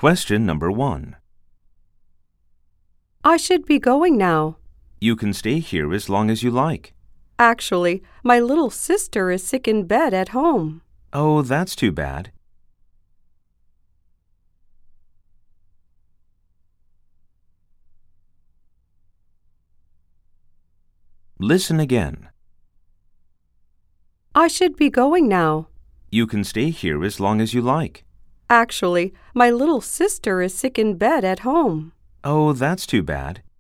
Question number 1. I should be going now. You can stay here as long as you like. Actually, my little sister is sick in bed at home. Oh, that's too bad. Listen again. I should be going now. You can stay here as long as you like. Actually, my little sister is sick in bed at home. Oh, that's too bad.